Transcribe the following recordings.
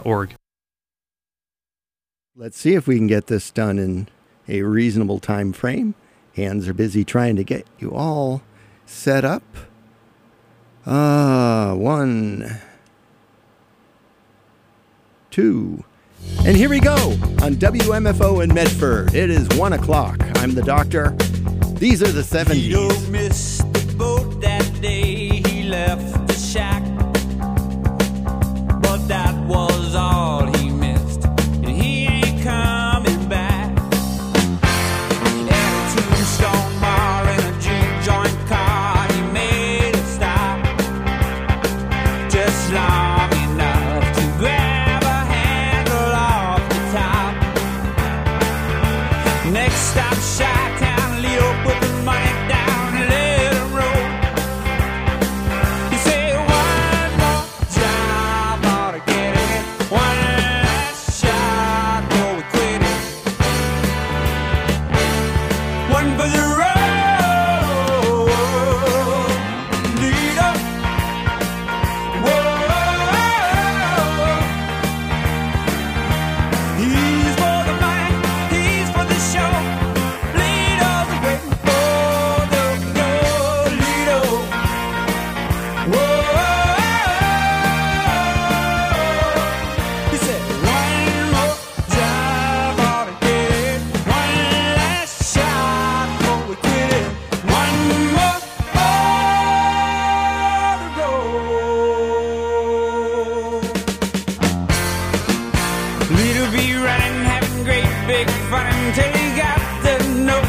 org. Let's see if we can get this done in a reasonable time frame. Hands are busy trying to get you all set up. 1, 2, and here we go on WMFO in Medford. It is 1 o'clock. I'm the doctor. These are the 70s. Tito missed the boat that day. He left the shack, but that was all he missed, and he ain't coming back. At a Tombstone bar in a juke joint car, he made a stop, just long enough to grab a handle off the top. Next stop, Chi-Town, Leo put the money down and let it roll. He said, one more job, ought to get it. One last shot, before we quit it. One for the road, lead up. Whoa, he's for the money, he's for the show. Leado's waiting for the goal. Leado, whoa. He said, one more job, ought to get it. One last shot before we quit it. One more for the road. Leader be running, having great big fun until he got the note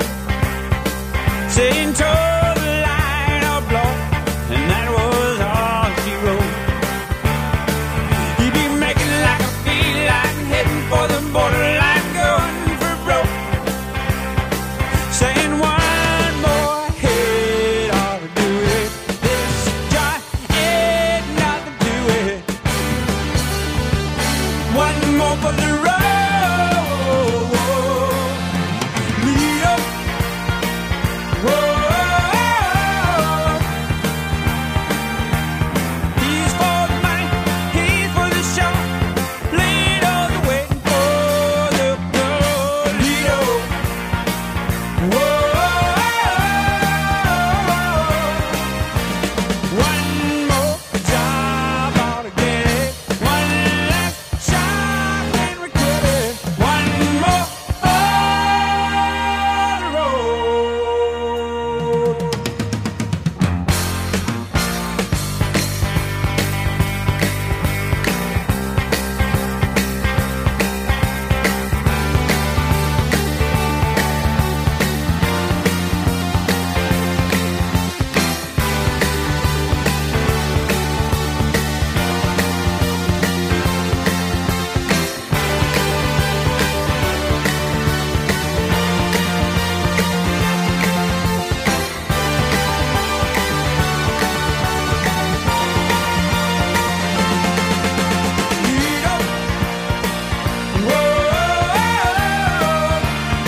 saying toe the line or blow, and that was all she wrote. He'd be making like a feline, heading for the borderline, going for broke, saying one more hit ought to do it. This joint ain't nothing to it. One more for the road. Lead up. Whoa. He's for the money, he's for the show. Leado's waiting for the goal. Leado. Whoa. One more job, ought to get it. One last shot when we quit it. One more for the road. Lead up. Whoa.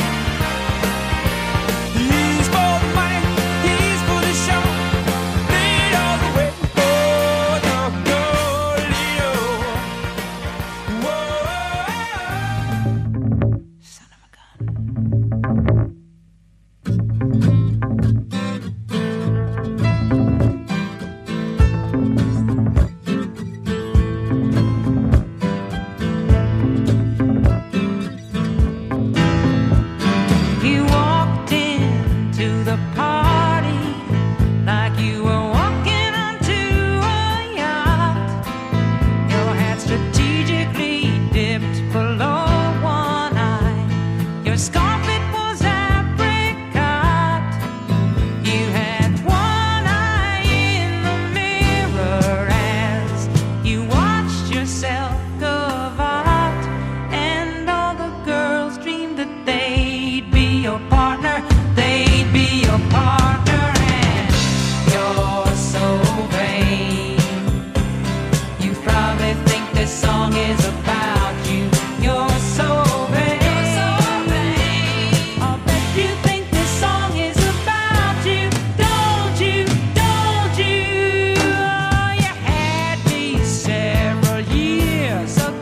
He's for the money, he's for the show. Leado's waiting for the goal. Leado. Whoa. Son of a gun. You walked into the party like you were walking onto a yacht. Your hat strategically dipped below one eye. Your scarf, it was apricot. You had one eye in the mirror as you watched yourself covet, and all the girls dreamed that they'd be your partner. They'd be your partner, and you're so vain. You probably think this song is about you. You're so vain. I'll bet you think this song is about you. Don't you? Don't you? Oh, you had me several years ago.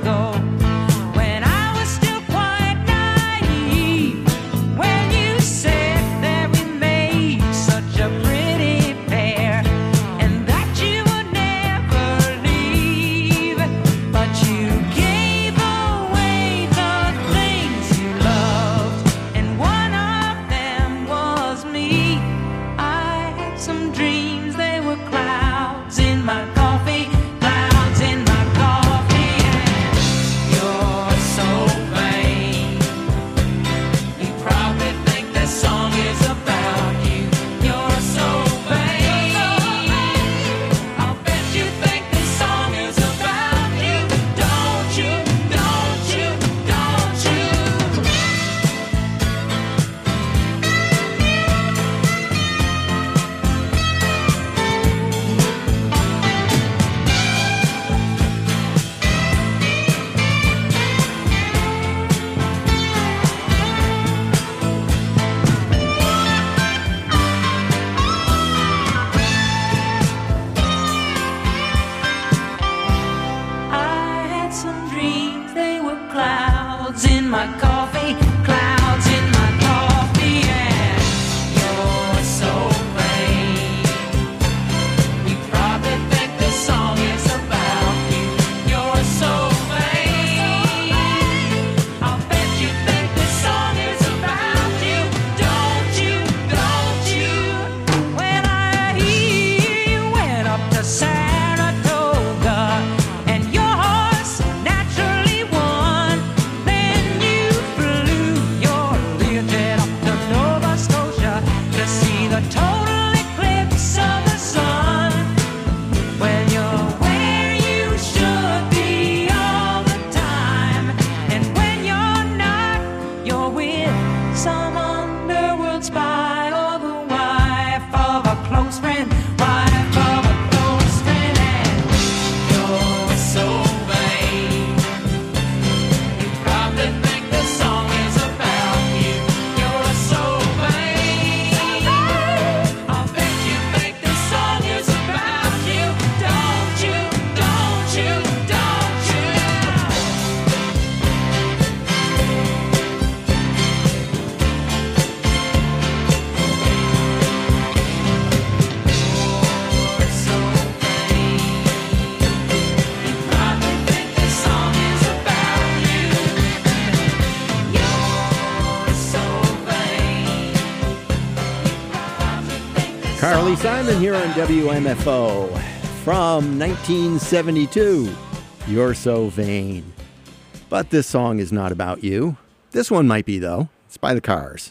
Carly Simon here on WMFO from 1972. You're So Vain. But this song is not about you. This one might be, though. It's by the Cars.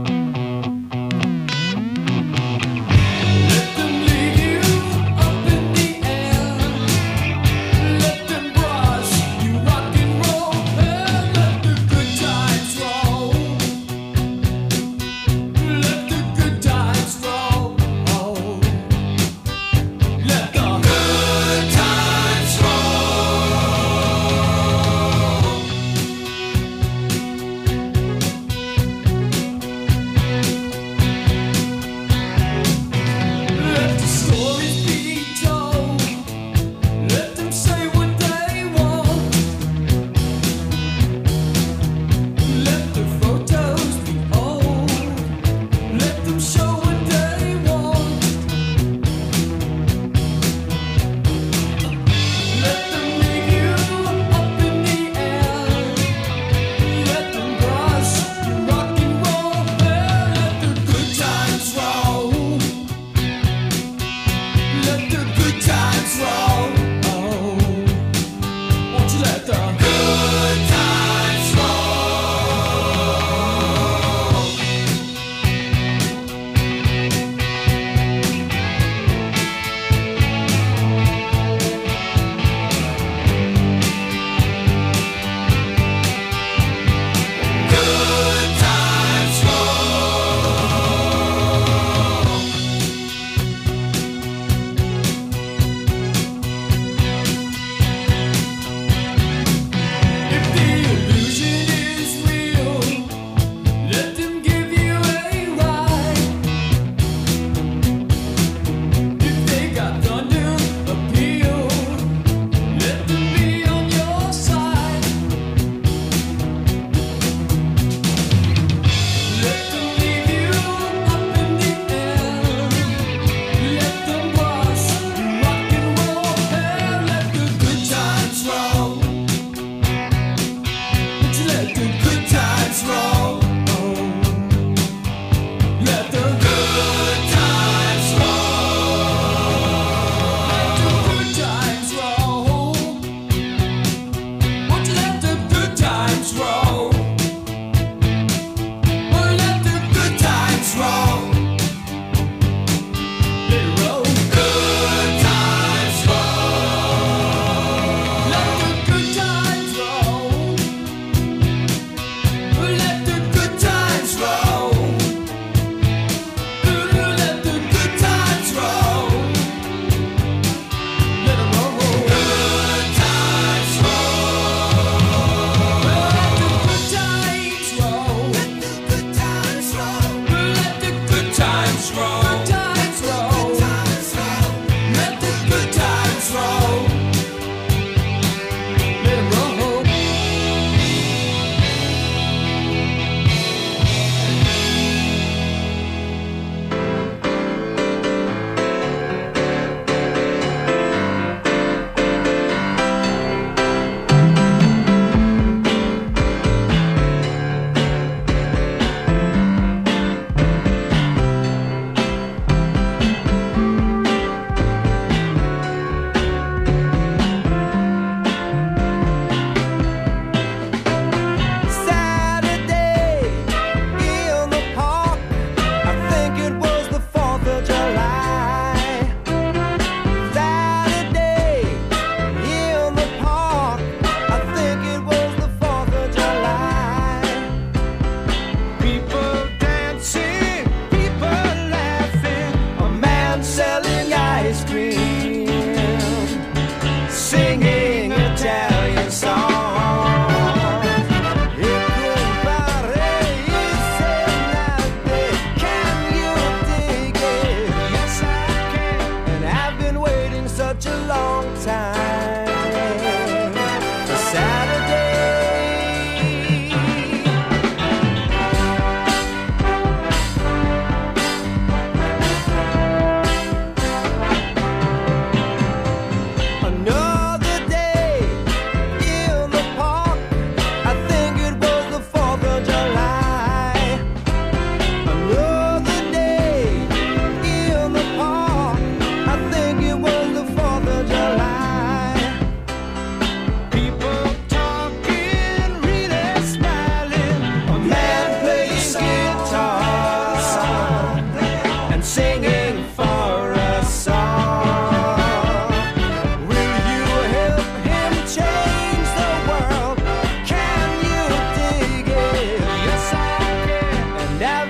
Up and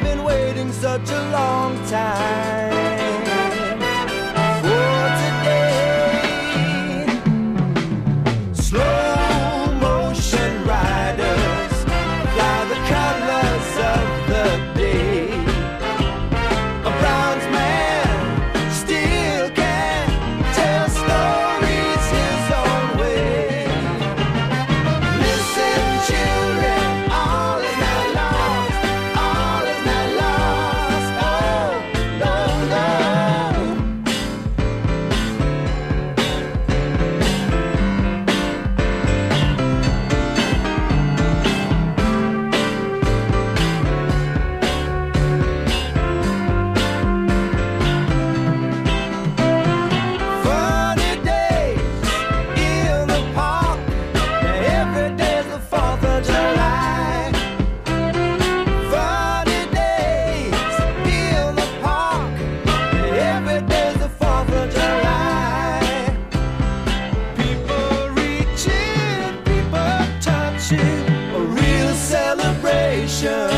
been waiting such a long time for today. Slow motion riders fly the colors of the day. A bronze man still can tell stories his own way. Listen, children, all is not lost, all is not lost. Oh, no, no. Funny days in the park. Every day's the 4th of July. Funny days in the park. Every day's the 4th of July. People reaching, people touching, a real celebration.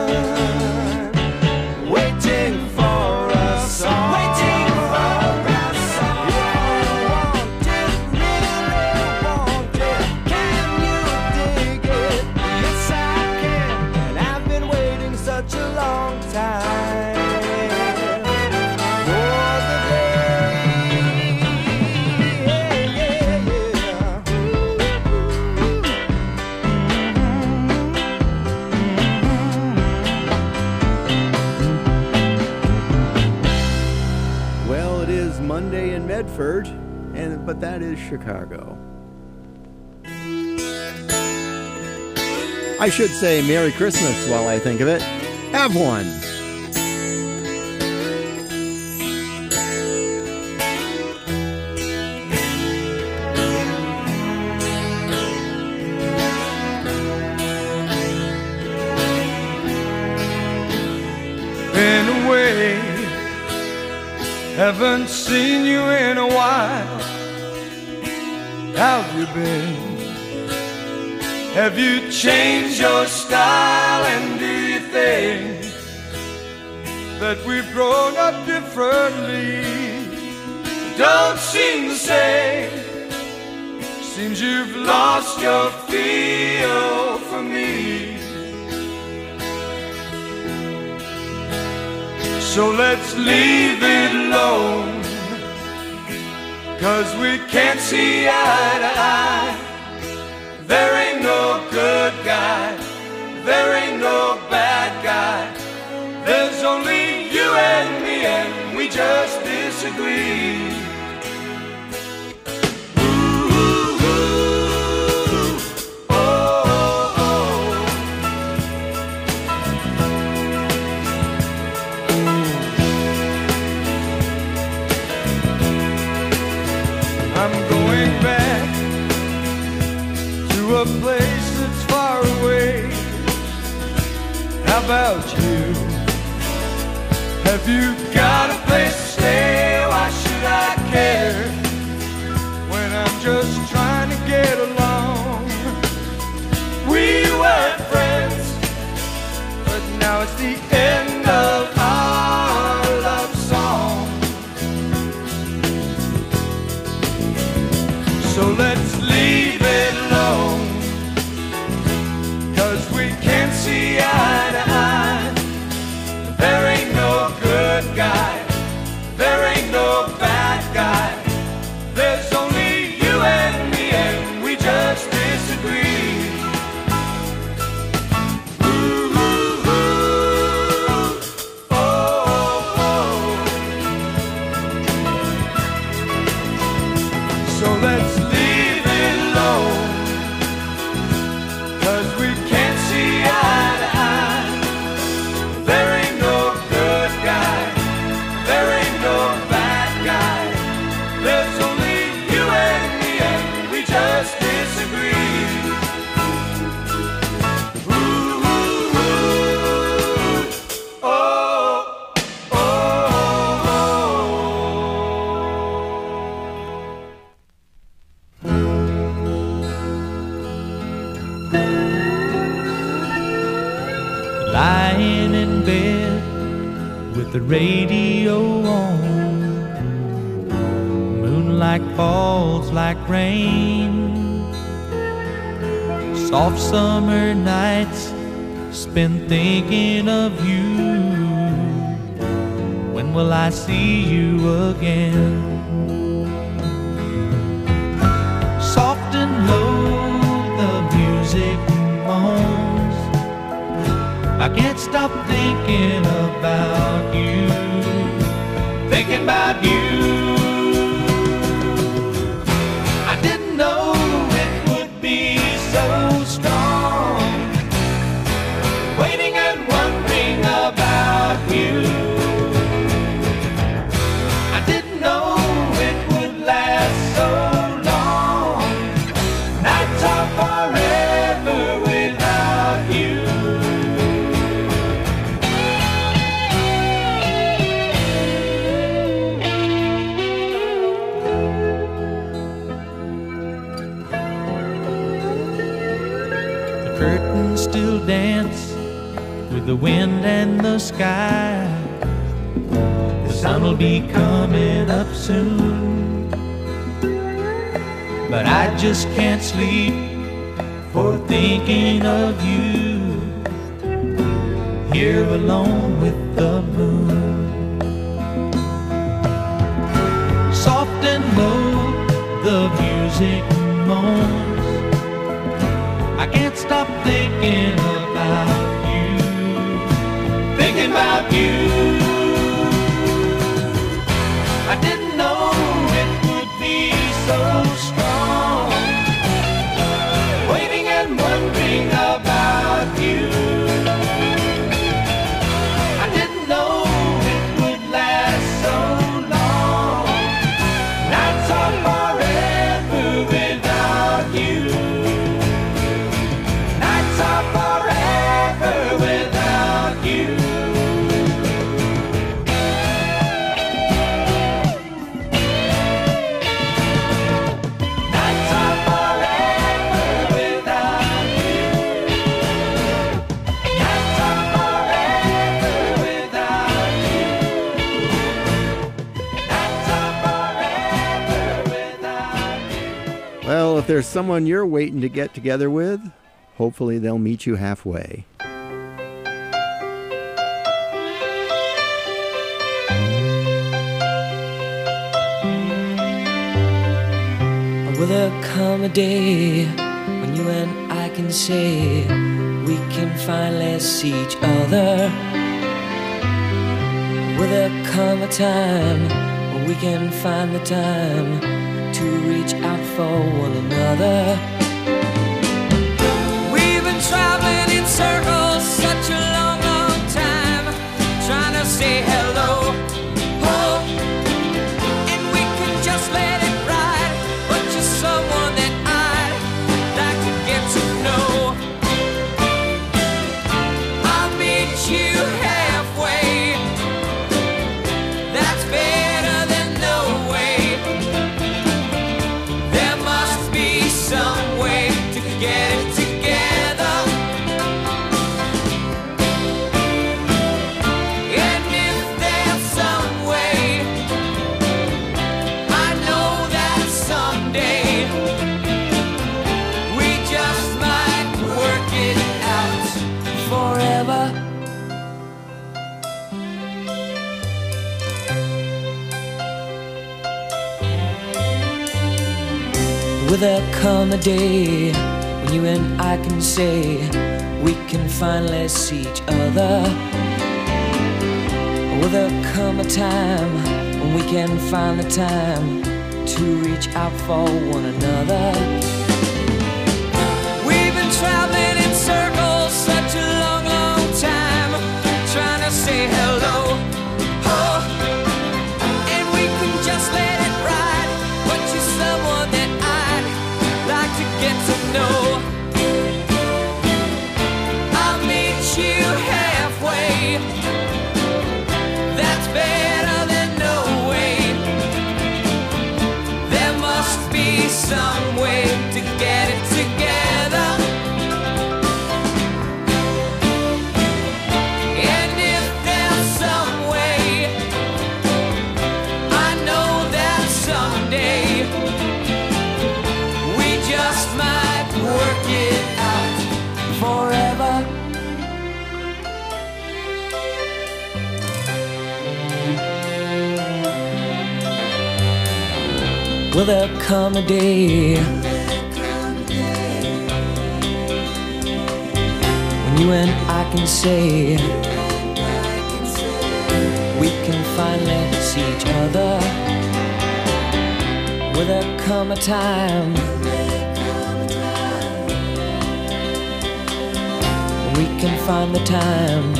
Waiting for a song. Waiting for a song. Want it, really want it. Can you dig it? Yes, I can. And I've been waiting such a long time for the day. Yeah, yeah, yeah. Well, it is Monday in Medford, but that is Chicago. I should say Merry Christmas while I think of it. Have one. Been away, haven't seen you in a while. How've you been? Have you changed your style? And do you think that we've grown up differently? Don't seem the same. Seems you've lost your feel for me. So let's leave it alone, 'cause we can't see eye to eye. There ain't no good guy, there ain't no bad guy. There's only you and me, and we just disagree. Ooh, ooh, ooh. Oh, oh, oh. I'm going back to a place that's far away. How about you? Have you got a place to stay? Why should I care when I'm just trying to get along? We were friends, but now it's the end of our love song. So let's leave it alone, 'cause we can't see eye to eye. There ain't no good guy, there ain't no bad guy. There's only you and me, and we just disagree. Ooh, ooh, ooh. Oh, the radio on. Moonlight falls like rain. Soft summer nights spent thinking of you. When will I see you again? Soft and low the music moans. I can't stop thinking about you. Thinking about you. I didn't know it would be so strong. Waiting and wondering about you. I didn't know it would last so long. Nights are forever without you. The curtains still dance with the wind and the sky. The sun will be coming up soon, but I just can't sleep for thinking of you. Here alone with the moon. Soft and low the music moans. I can't stop thinking about you. Thinking about you. I didn't know it would be so strong. Waiting and wondering about you. I didn't know it would last so long. Nights are forever without you. Nights are forever without you. Nights are forever without you. Nights are forever without you. Nights are forever without you. Well, if there's someone you're waiting to get together with, hopefully they'll meet you halfway. Will there come a day when you and I can say we can finally see each other? Will there come a time when we can find the time to reach out for one another? We've been traveling in circles such a long, long time, trying to say hello. Oh, and we can just let it ride, but you're someone that I'd like to get to know. I'll meet you halfway. That's better than no way. There must be some way to get it together. And if there's some way, I know that someday we just might work it out forever. Will there come a day when you and I can say we can finally see each other? Will there come a time when we can find the time to reach out for one another? We've been traveling in circles such a long, long time, trying to say hello. Oh, and we can just let it ride, but you're someone that I'd like to get to know. I'll meet you halfway. That's better than no way. There must be some way to get it together. And if there's some way, Will there come a day when you and I can say we can finally see each other? Will there come a time when we can find the time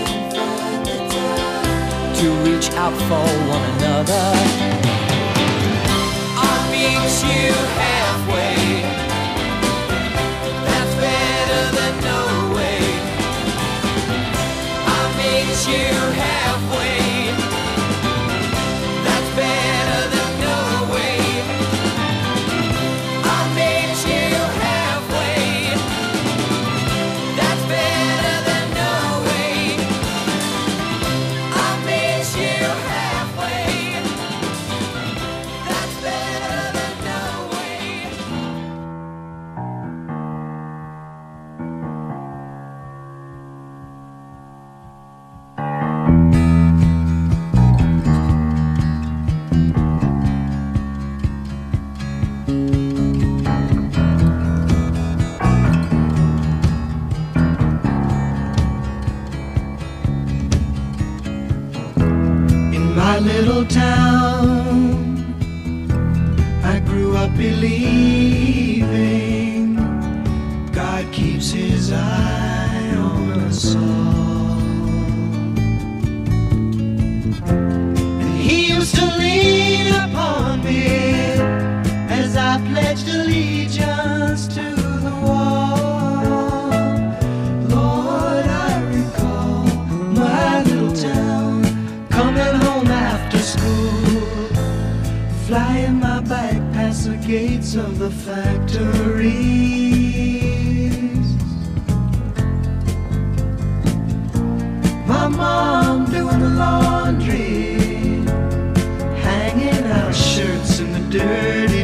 to reach out for one another? I'll meet you halfway. That's better than no way. I'll meet you halfway. That's better than no way. I'll meet you halfway. That's better than no way. I'll meet you halfway. That's better than no way. In my little town, I grew up believing God keeps his eye on us all. And he used to lean upon me as I pledged allegiance to the wall. Lord, I recall my little town, coming home after school, flying my bike past the gates of the factories. My mom doing the laundry, hanging out shirts in the dirty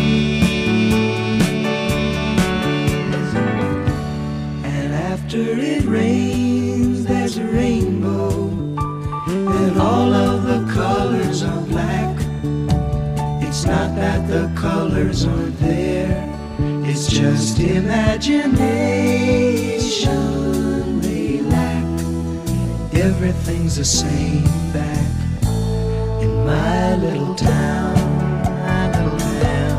breeze. And after it rains, there's a rainbow, and all of the colors are black. It's not that the colors aren't there, it's just imagination they lack. Everything's the same back in my little town, my little town.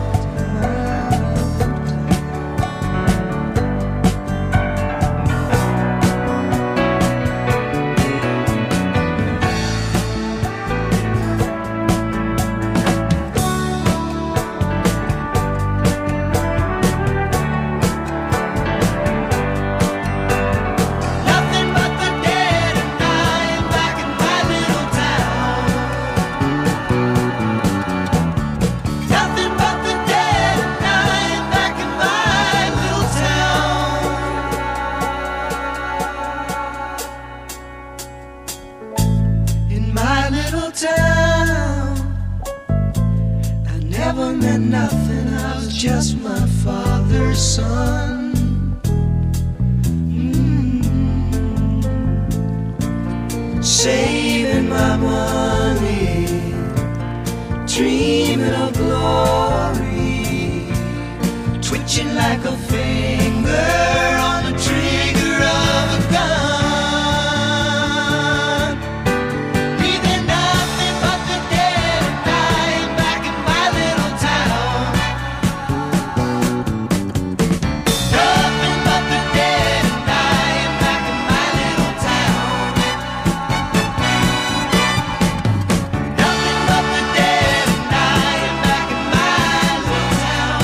Nothing but the dead and dying back in my little town. Nothing but the dead and dying back in my little town. In my little town, I never meant nothing, I was just my father's son. Saving my money, dreaming of glory, twitching like a finger on the trigger of a gun. Leaving nothing but the dead and dying back in my little town. Nothing but the dead and dying back in my little town. Nothing but the dead and dying back in my little town.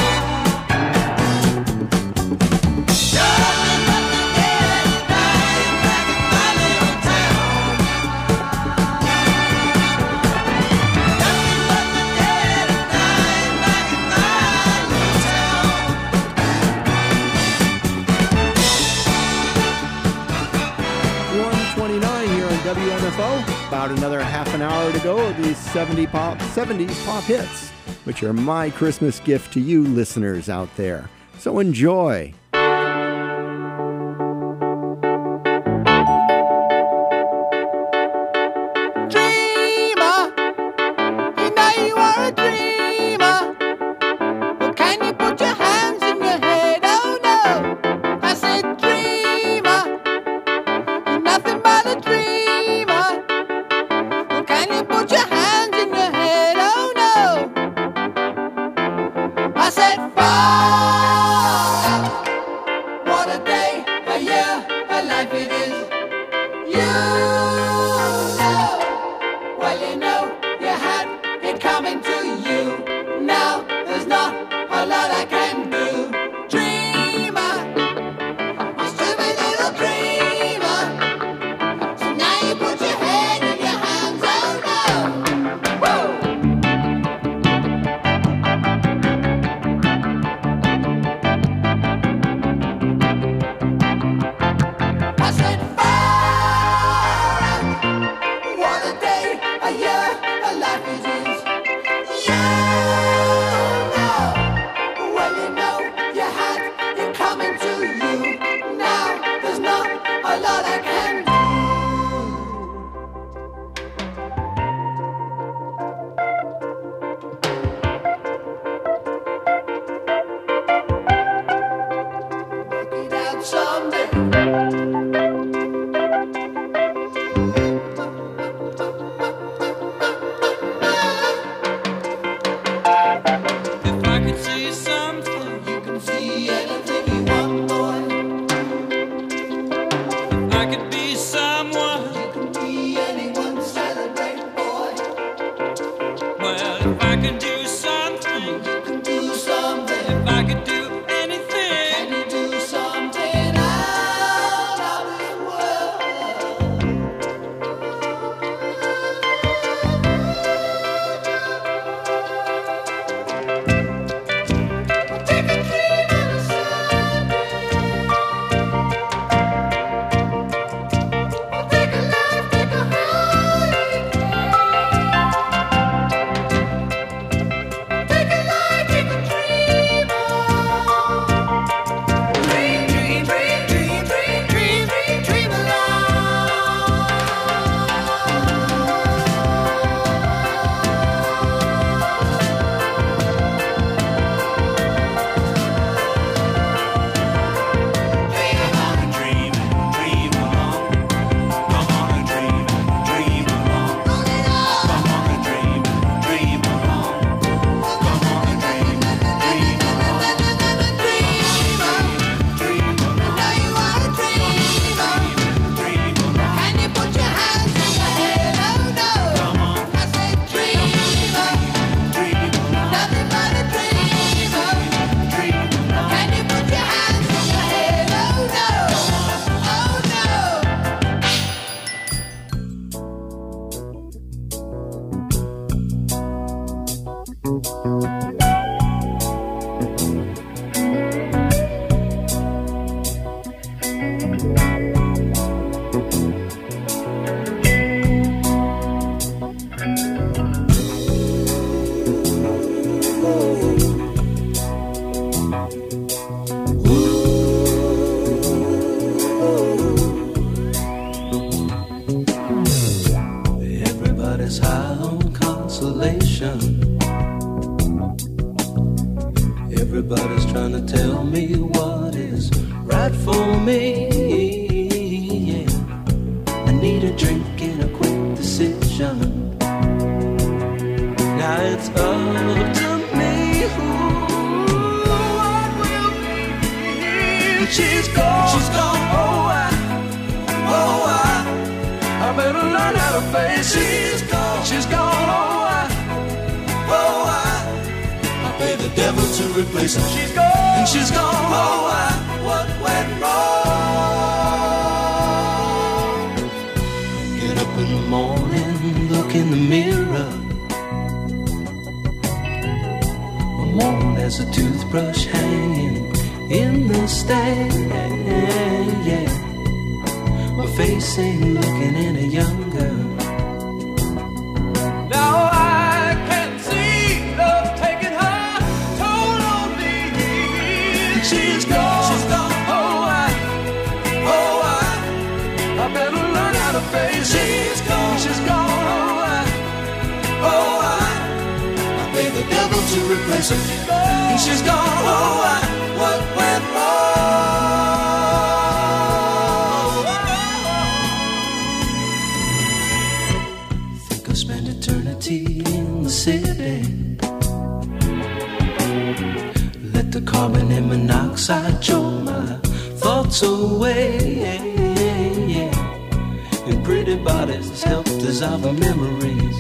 Nothing but the dead and dying back in my little town. Nothing but the dead and dying back in my little town. 1:29 here on WMFO. About another half an hour to go of these 70s pop hits, which are my Christmas gift to you listeners out there. So enjoy. Dreamer, you know you are a dreamer. Everybody's high on consolation. Everybody's trying to tell me what is right for me. Yeah. I need a drink and a quick decision. Now it's up to me. Ooh, what will be? She's gone. She's gone. I better learn how to face it. She's gone. She's gone. I pay the devil to replace her. She's gone. And she's gone. What went wrong? Get up in the morning, look in the mirror. I'm worn as a toothbrush hanging in the stand. Yeah. My face ain't looking any younger. Now I can see love taking her toll on me. She's gone. She's gone. I better learn how to face it. She's gone. She's gone. I pay the devil to replace her. And she's gone. What went wrong? Spend eternity in the city. Let the carbon and monoxide choke my thoughts away. And pretty bodies help dissolve the memories.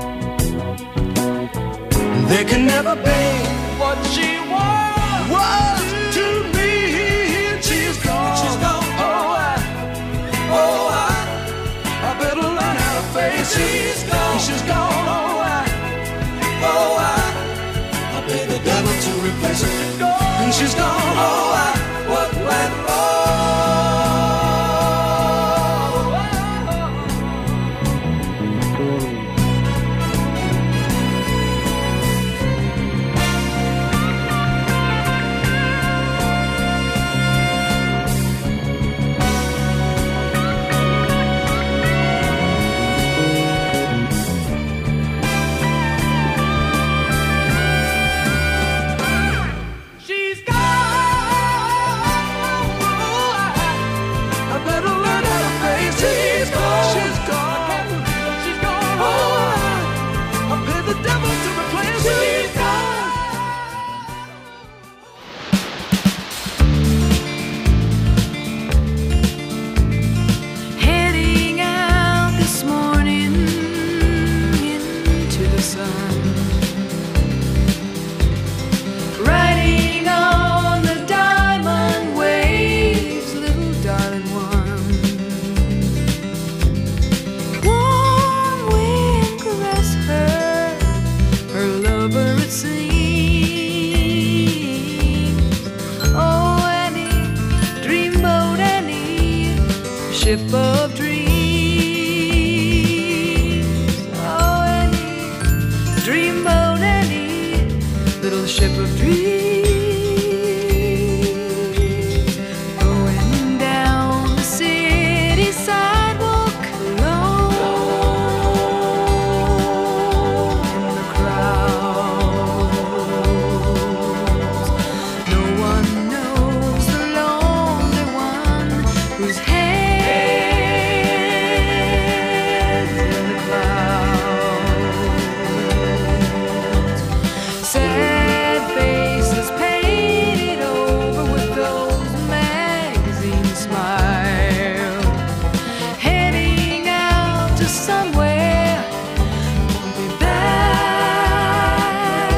They can never be what she was to me. She's gone. She's gone. I better learn how to face it. She's gone. I pay the devil to replace her. And she's gone. What went ship of dreams. Oh, Annie, dreamboat Annie, little ship of dreams. Going down the city sidewalk alone in the crowds. No one knows the lonely one whose head sad faces painted over with those magazine smiles, heading out to somewhere won't be back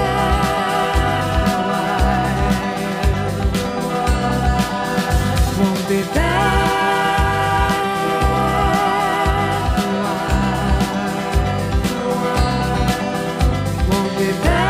won't be back won't be back.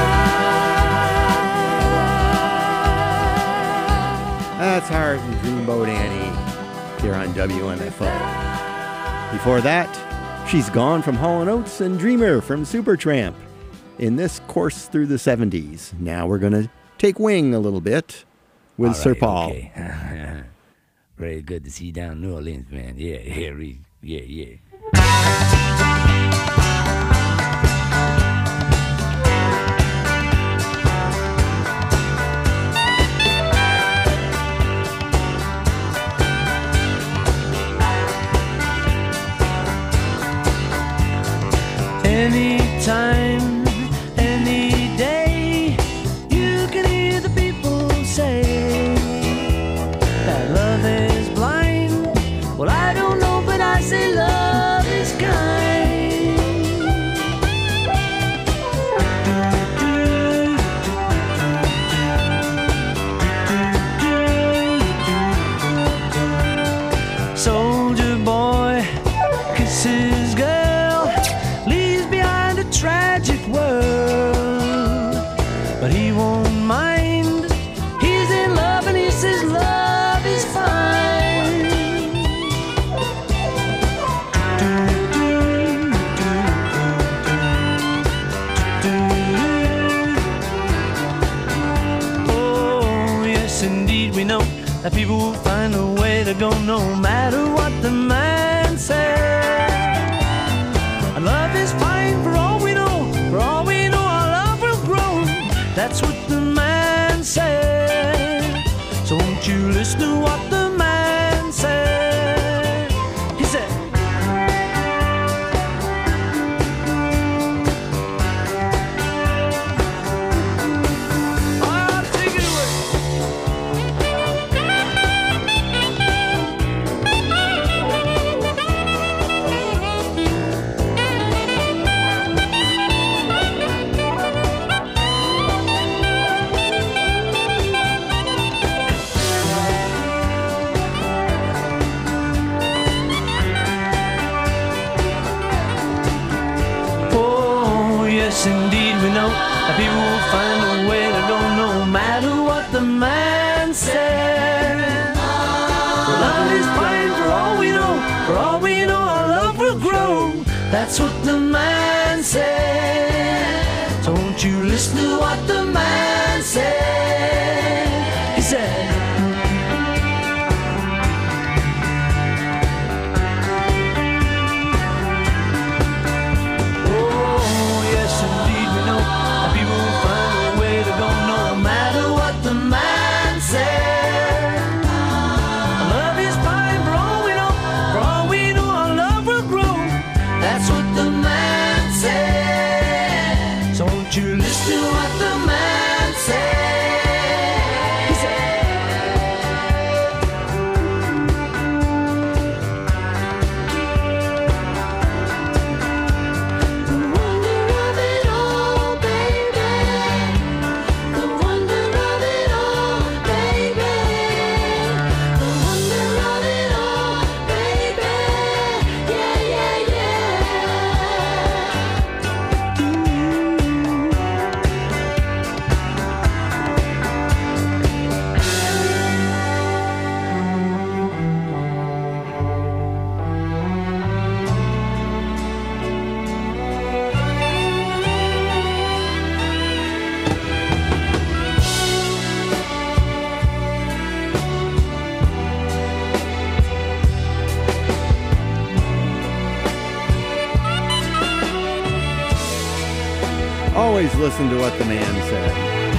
That's Heart and Dreamboat Annie here on WMFO. Before that, She's Gone from Hall & Oates and Dreamer from Supertramp in this course through the 70s. Now we're going to take wing a little bit with All Sir right, Paul. Okay. Very good to see you down in New Orleans, man. Yeah. Anytime, any day, you can hear the people say that love is blind. Well, I don't know, but I say love is kind. Soldier boy kisses girl, leaves behind a tragic world, but he won't mind. He's in love and he says love is fine. Oh, yes, indeed, we know that people will find a way to go no matter what the man says. And love is fine for all we know. For all we know, our love will grow. That's what the man said. So won't you listen to what the man said? He said, oh, take it away. Oh, yes, indeed, we know that people will find a way to go no matter what the man said. Love is fine for all we know. For all we know, our love will grow. That's what the man said. So won't you listen to what the man said? He said, oh, yes, indeed, we know that people will find a way to go no matter what the man said. Love is fine for all we know. For all we know, our love will grow. That's what the man said. So won't you listen to what the man said? He said, the wonder of it all, baby. The wonder of it all, baby. The wonder of it all, baby. Yeah, yeah, Always listen to what the man said.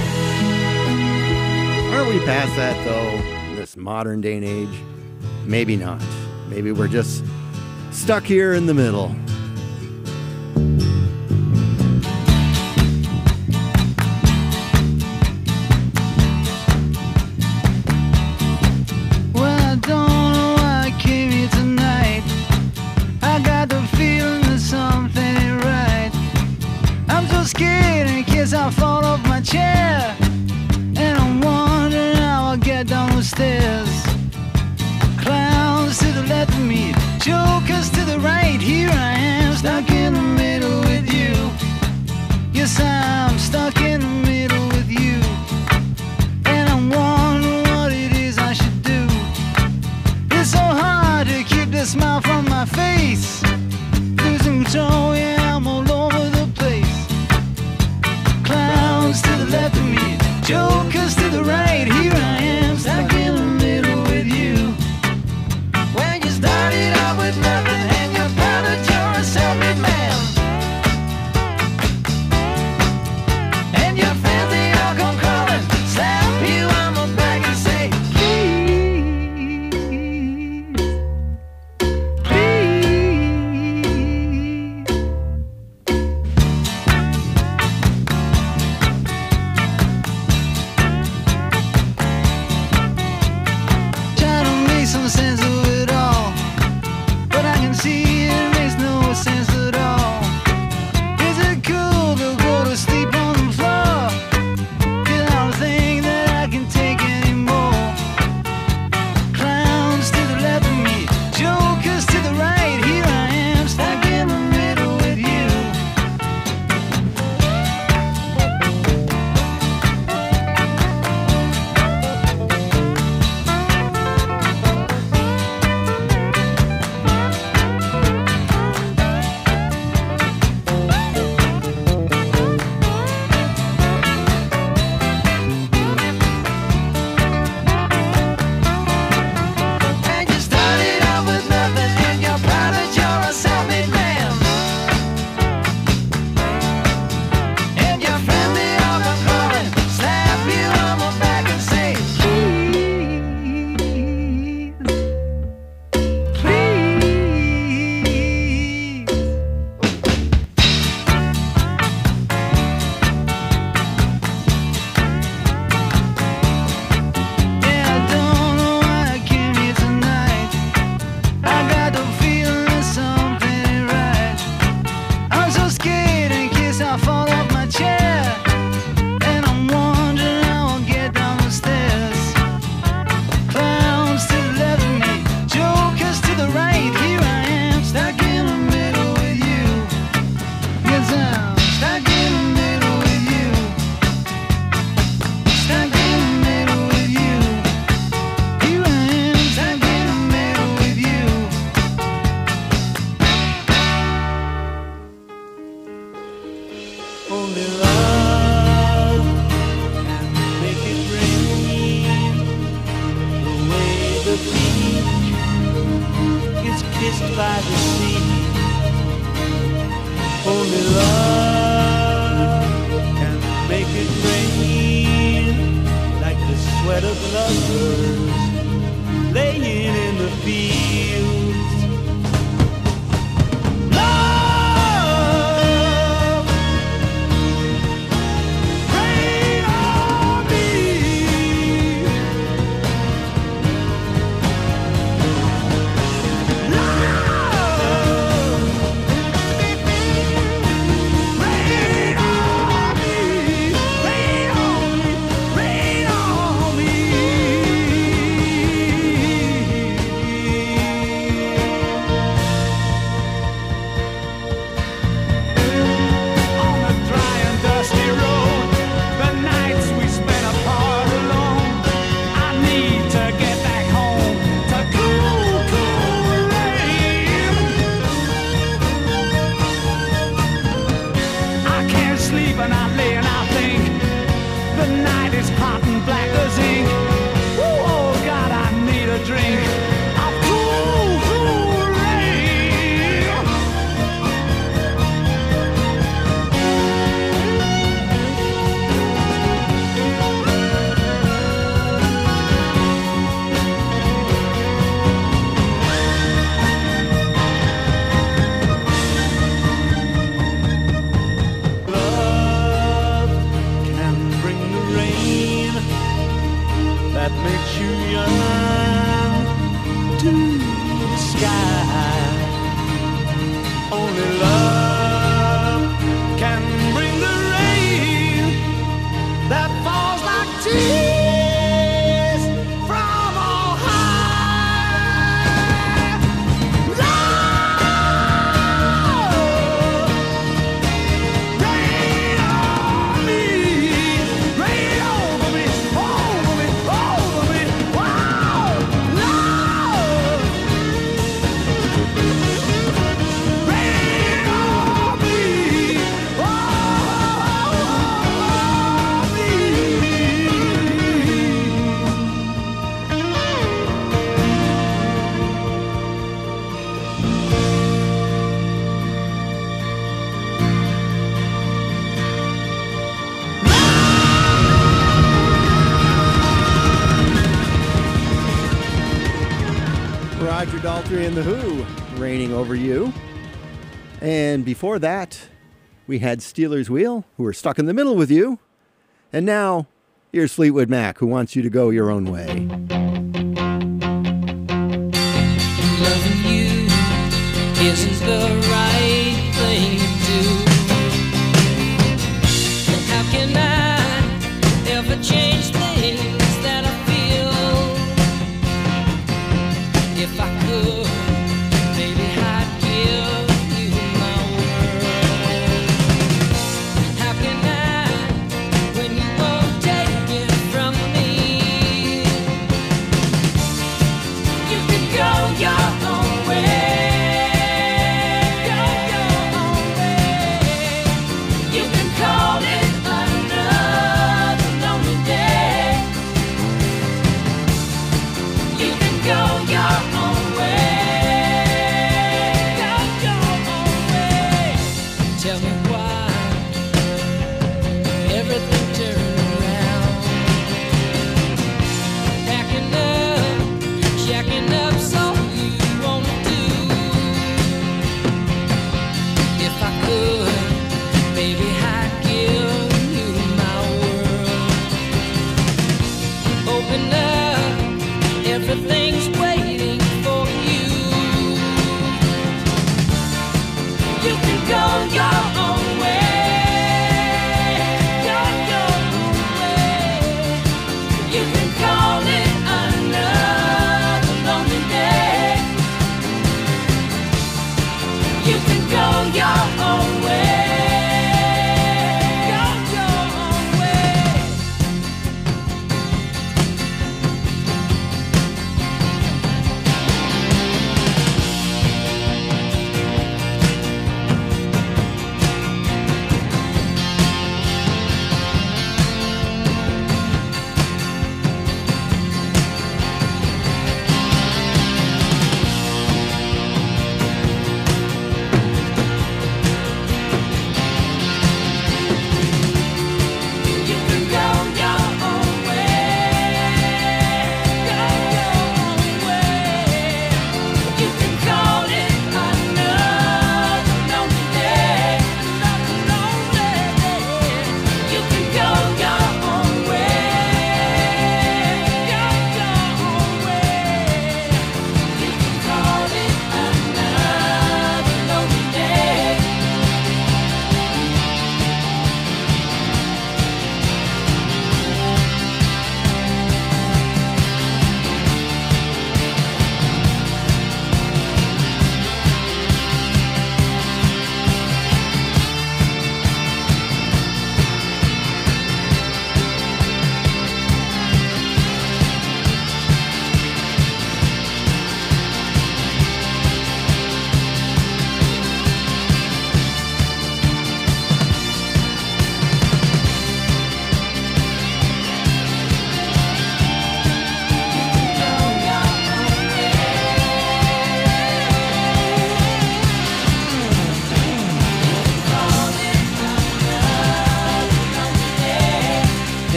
Aren't we past that, though, in this modern day and age? Maybe not. Maybe we're just stuck here in the middle. well, I don't know why I came here tonight. I got the feeling that something ain't right. I'm so scared in case I fall off my chair, and I'm wondering how I'll get down the stairs. Clowns to the left of me, jokers to the right. Here I am, stuck in the middle with you. Yes, I'm stuck in the middle with you, and I'm wondering what it is I should do. It's so hard to keep the smile from my face. Losing control, yeah, I'm all over the place. Clowns to the left Only love can make it rain. The way the beach gets kissed by the sea. Only love can make it rain. Like the sweat of lovers laying in the fields. Love, rain on me. Love, rain on me. Rain on me. Rain on me. On the dry and dusty road, the nights we spent apart alone. I need to get back home to cool, cool rain. I can't sleep and I lay and I think the night is hot and black as ink. Ooh, oh God, I need a drink of cool, cool rain. Love can bring the rain that makes you yearn to the sky. Only love can bring the rain that falls like tears from on high. Love, rain on me, rain over me, over me, over me. Wow, love, rain on me, Roger Daltrey and the Who, Raining Over You. And before that, we had Steelers Wheel, who are stuck in the middle with you. And now, here's Fleetwood Mac, who wants you to go your own way. Loving you isn't the right thing to do. And how can I ever change things that I feel? If I could, maybe I'd give you my world. How can I, when you won't take it from me? You can go your own way. Go your own way. You can call it another lonely day. You can go your own way. Go your own way. Tell me why everything turned around. Packing up, checking up's all you wanna do. If I could, maybe I'd give you my world. Open up, everything's waiting for you. You can go your own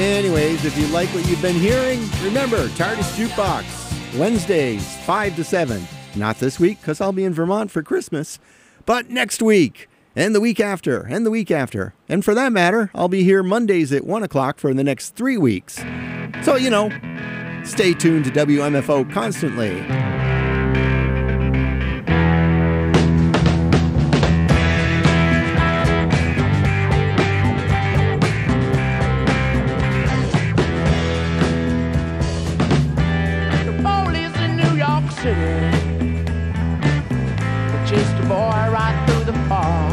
Anyways, if you like what you've been hearing, remember, TARDIS Jukebox, Wednesdays, 5 to 7. Not this week, because I'll be in Vermont for Christmas, but next week, and the week after, and the week after. And for that matter, I'll be here Mondays at 1 o'clock for the next 3 weeks. So, stay tuned to WMFO constantly. Chased a boy right through the park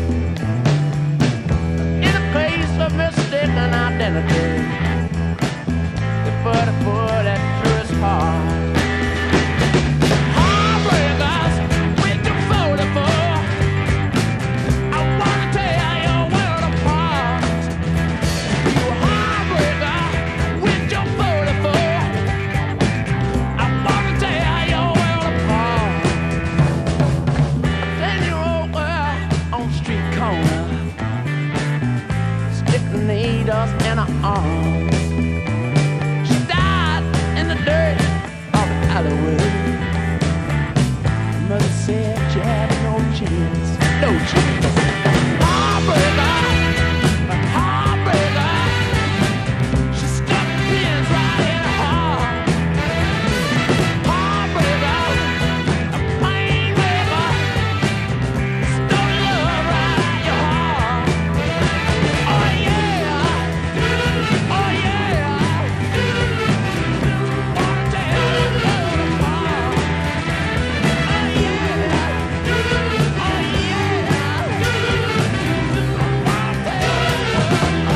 in a case of mistaken identity. They put a bullet through his heart. Heartbreakers, with your photo for. I wanna tear your world apart. You heartbreaker, with your photo for. I wanna tear your world apart. 10-year-old girl on the street corner, sticking needles in her arms. She died in the dirt of the alleyway. Mother said she had no chance, no chance. Heartbreaker, heartbreaker. She stuck pins right in her heart. Heartbreaker, a pain maker. Stole love right out your heart. Oh yeah, oh yeah. Wanna tear the world apart. Oh yeah, oh yeah. Wanna tear the world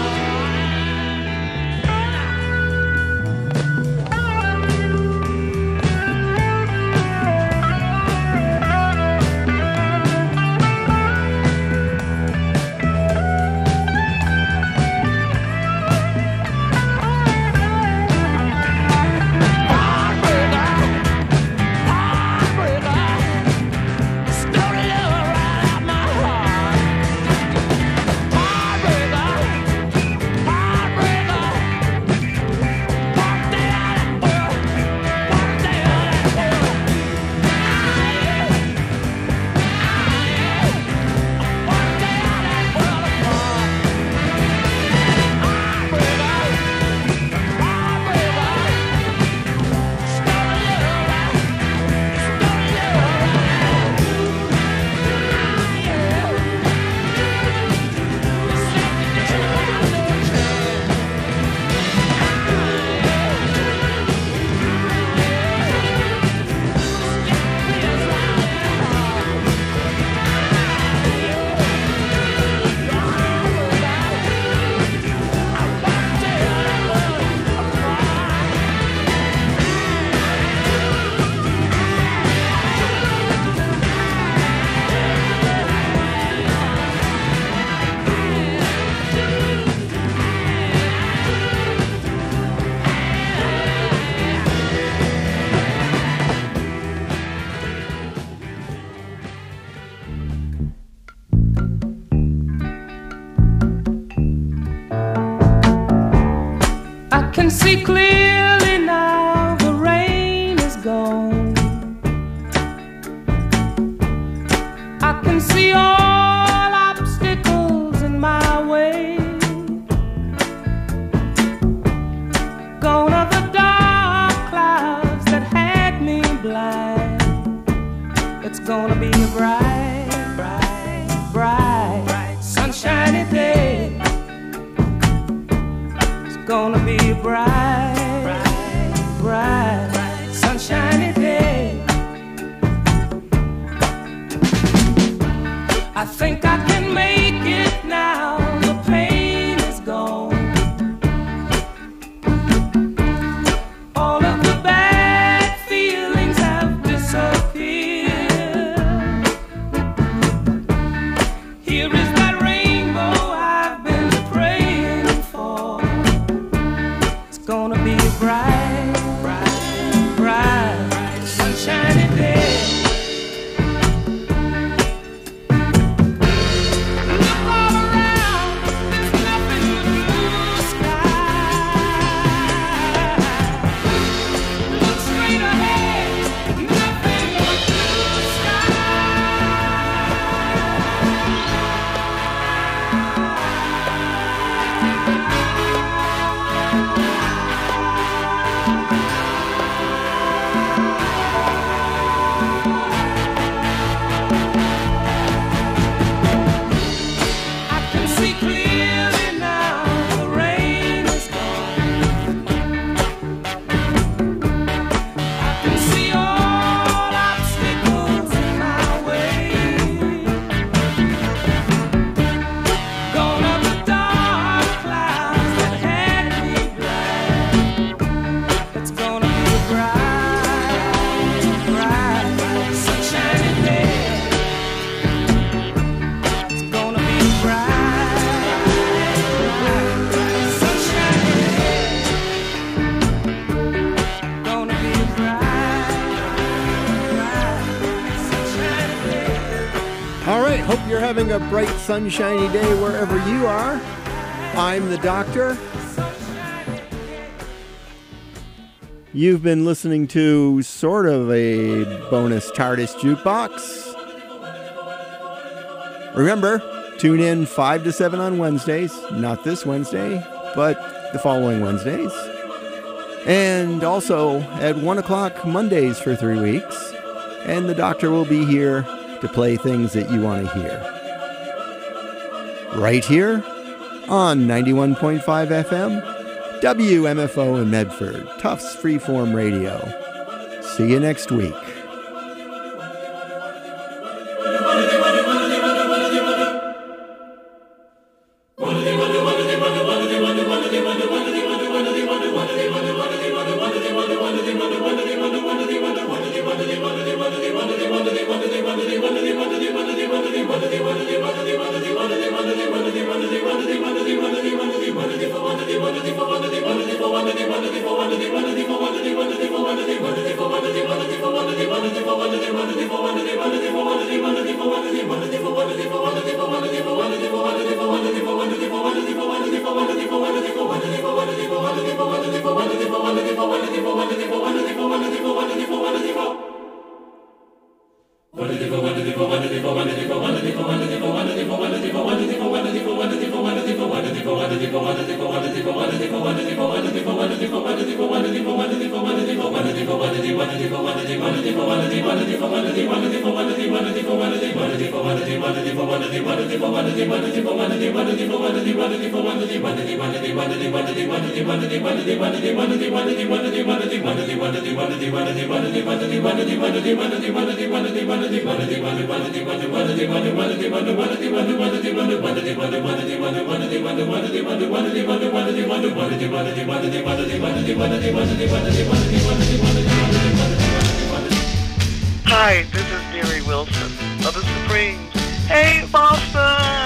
I can see clearly now the rain is gone. I can see all obstacles in my way. Gone are the dark clouds that had me blind. It's gonna be a bright, bright, bright, sunshiny day. Gonna be a bright, bright, bright, sunshiny day. I think I can make it now. The pain is gone. All of the bad feelings have disappeared. Here is that rainbow I've been praying for. Gonna be a bright, bright, bright, sunshiny day. Look all around, there's nothing but blue sky. having a bright, sunshiny day wherever you are. I'm the Doctor. You've been listening to sort of a bonus TARDIS jukebox. Remember, tune in 5 to 7 on Wednesdays. Not this Wednesday, but the following Wednesdays. And also at 1 o'clock Mondays for 3 weeks. And the Doctor will be here to play things that you want to hear. Right here on 91.5 FM, WMFO in Medford, Tufts Freeform Radio. See you next week. Hi, this is Mary Wilson of the Supremes. Hey, Boston!